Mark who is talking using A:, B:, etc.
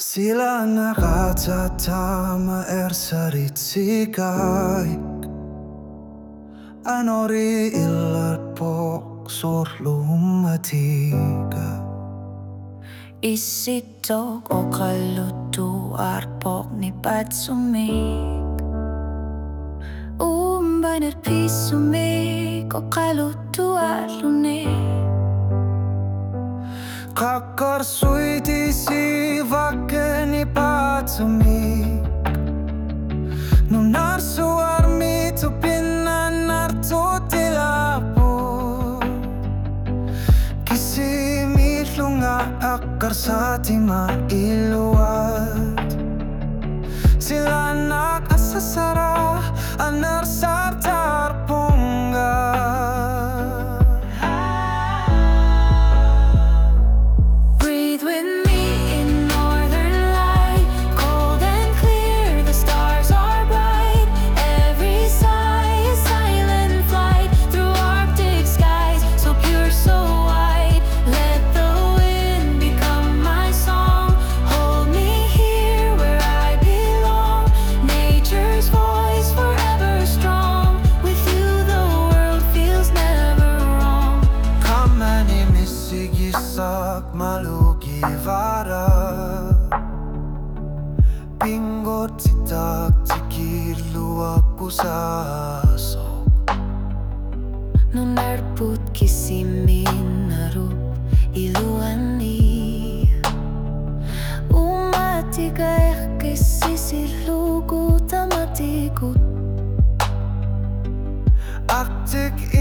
A: Sillä nakatatama ersaritsikai Anori illar surlummatiga
B: Isitok o kalutu arpok ni patsumik Umbaner pisumik o kalutu alunik
A: Kakar suiti si vakeni patsumik Nunar suarmi tu pinnan nartu tilapo Kisi mitlunga akar sa tima iluwat Sila nakasasara anar sa tarpunga Maluki vara Pingot sitak tikir luak usasok
B: Nunarput kisimin narup iluani Umatigay kisisilugu tamatikut
A: Aktik